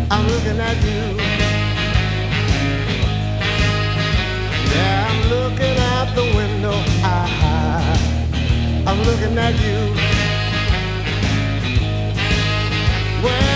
I'm looking at you. Yeah, I'm looking out the window. I'm looking at you. Well,